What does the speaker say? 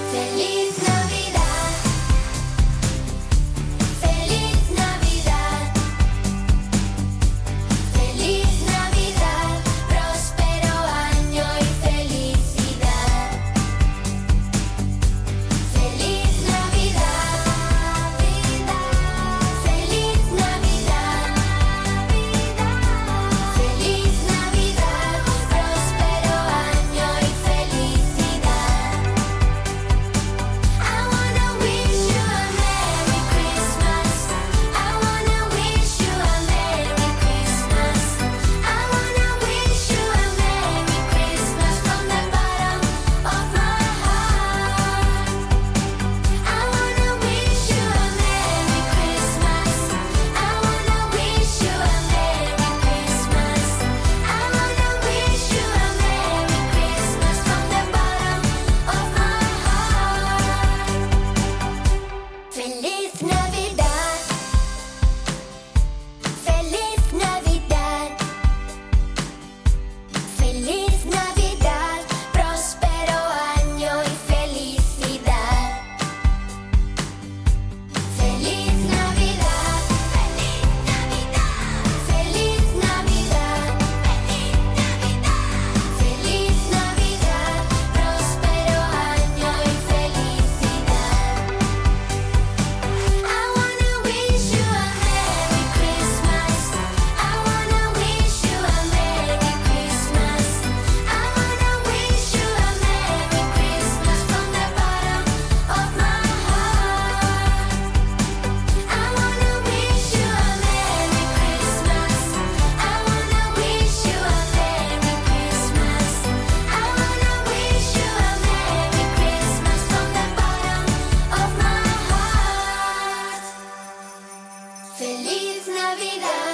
Feliz Navidad, feliz Navidad, feliz Navidad, próspero año y felicidad. Feliz Navidad, feliz Navidad, feliz Navidad, próspero año y felicidad. I wanna wish you a Merry Christmas. I wanna wish you a Merry Christmas. I wanna wish you a Merry Christmas from the bottom of my heart. I wanna wish you a Merry Christmas. I wanna wish you a Merry Christmas. I wanna wish you a Merry Christmas from the bottom of my heart. Feliz Navidad, feliz Navidad, feliz Navidad, próspero año y felicidad. Feliz Navidad, feliz Navidad, feliz Navidad, próspero año y felicidad. I wanna wish you a Merry Christmas. I wanna wish you a Merry Christmas. I wanna wish you a Merry Christmas from the bottom of my heart. I wanna wish you a Merry Christmas. I wanna wish you a Merry Christmas. I wanna wish you a Merry Christmas from the bottom of my heart. Feliz Navidad.